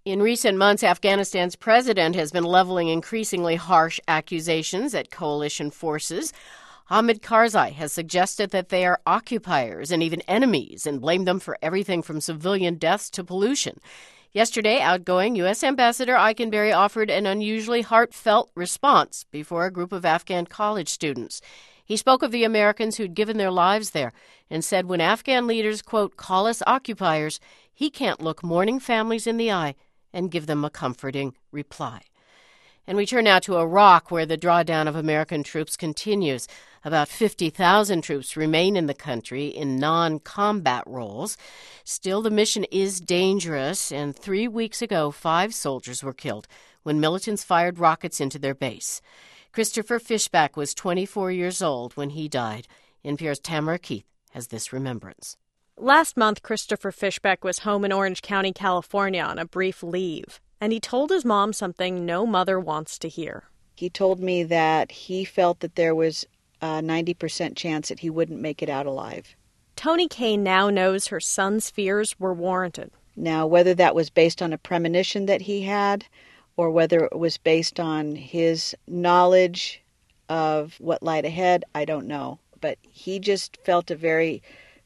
In recent months, Afghanistan's president has been leveling increasingly harsh accusations at coalition forces. Hamid Karzai has suggested that they are occupiers and even enemies and blamed them for everything from civilian deaths to pollution. Yesterday, outgoing U.S. Ambassador Eikenberry offered an unusually heartfelt response before a group of Afghan college students. He spoke of the Americans who'd given their lives there and said when Afghan leaders, quote, call us occupiers, he can't look mourning families in the eye and give them a comforting reply. And we turn now to Iraq, where the drawdown of American troops continues. About 50,000 troops remain in the country in non-combat roles. Still, the mission is dangerous, and 3 weeks ago, 5 soldiers were killed when militants fired rockets into their base. Christopher Fishback was 24 years old when he died. NPR's Tamara Keith has this remembrance. Last month, Christopher Fishback was home in Orange County, California on a brief leave, and he told his mom something no mother wants to hear. He told me that he felt that there was a 90% chance that he wouldn't make it out alive. Toni Kay now knows her son's fears were warranted. Now, whether that was based on a premonition that he had or whether it was based on his knowledge of what lied ahead, I don't know. But he just felt a very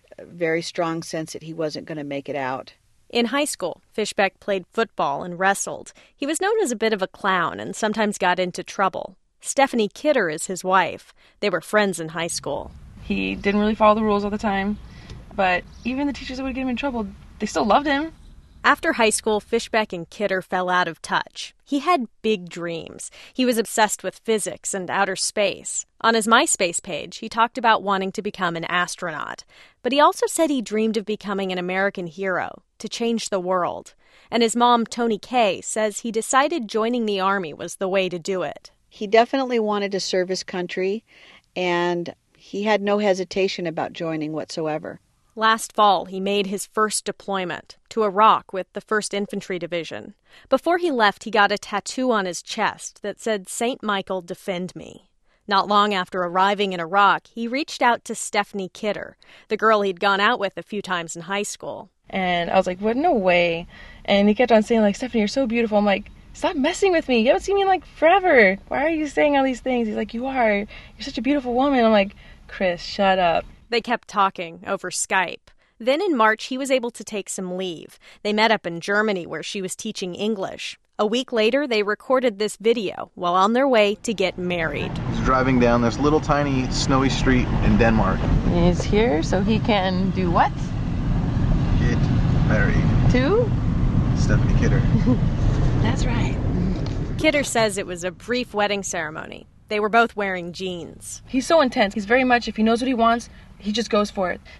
strong sense that he wasn't going to make it out. In high school, Fishback played football and wrestled. He was known as a bit of a clown and sometimes got into trouble. Stephanie Kidder is his wife. They were friends in high school. He didn't really follow the rules all the time, but even the teachers that would get him in trouble, they still loved him. After high school, Fishback and Kidder fell out of touch. He had big dreams. He was obsessed with physics and outer space. On his MySpace page, he talked about wanting to become an astronaut. But he also said he dreamed of becoming an American hero, to change the world. And his mom, Toni Kay, says he decided joining the Army was the way to do it. He definitely wanted to serve his country, and he had no hesitation about joining whatsoever. Last fall, he made his first deployment to Iraq with the 1st Infantry Division. Before he left, he got a tattoo on his chest that said, St. Michael, defend me. Not long after arriving in Iraq, he reached out to Stephanie Kidder, the girl he'd gone out with a few times in high school. And I was like, what? No way. And he kept on saying, like, Stephanie, you're so beautiful. I'm like, stop messing with me. You haven't seen me in, like, forever. Why are you saying all these things? He's like, you are. You're such a beautiful woman. I'm like, Chris, shut up. They kept talking over Skype. Then in March, he was able to take some leave. They met up in Germany where she was teaching English. A week later, they recorded this video while on their way to get married. He's driving down this little tiny snowy street in Denmark. He's here so he can do what? Get married. To? Stephanie Kidder. That's right. Kidder says it was a brief wedding ceremony. They were both wearing jeans. He's so intense. He's very much, if he knows what he wants, he just goes for it.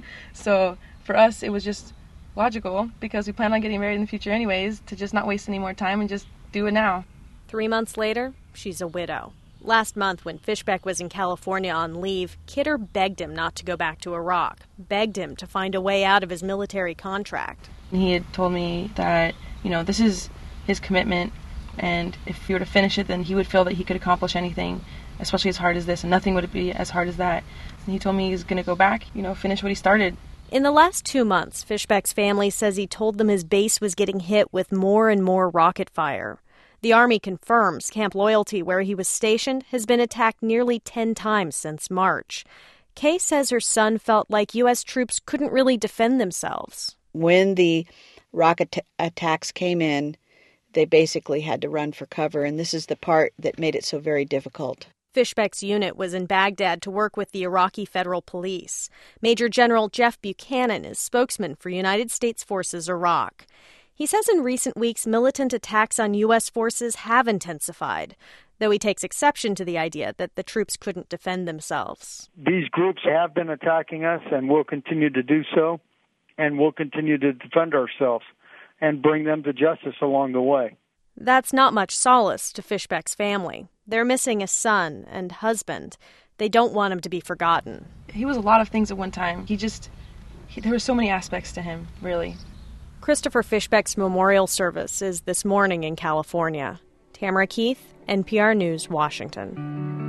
So for us, it was just logical, because we plan on getting married in the future anyways, to just not waste any more time and just do it now. 3 months later, she's a widow. Last month, when Fishback was in California on leave, Kidder begged him not to go back to Iraq, begged him to find a way out of his military contract. He had told me that, this is his commitment, and if he were to finish it, then he would feel that he could accomplish anything, especially as hard as this, and nothing would be as hard as that. And he told me he's going to go back, finish what he started. In the last 2 months, Fishback's family says he told them his base was getting hit with more and more rocket fire. The Army confirms Camp Loyalty, where he was stationed, has been attacked nearly 10 times since March. Kay says her son felt like U.S. troops couldn't really defend themselves. When the rocket attacks came in, they basically had to run for cover, and this is the part that made it so very difficult. Fishback's unit was in Baghdad to work with the Iraqi Federal Police. Major General Jeff Buchanan is spokesman for United States Forces Iraq. He says in recent weeks, militant attacks on U.S. forces have intensified, though he takes exception to the idea that the troops couldn't defend themselves. These groups have been attacking us and will continue to do so, and we'll continue to defend ourselves and bring them to justice along the way. That's not much solace to Fishback's family. They're missing a son and husband. They don't want him to be forgotten. He was a lot of things at one time. There were so many aspects to him, really. Christopher Fishback's memorial service is this morning in California. Tamara Keith, NPR News, Washington.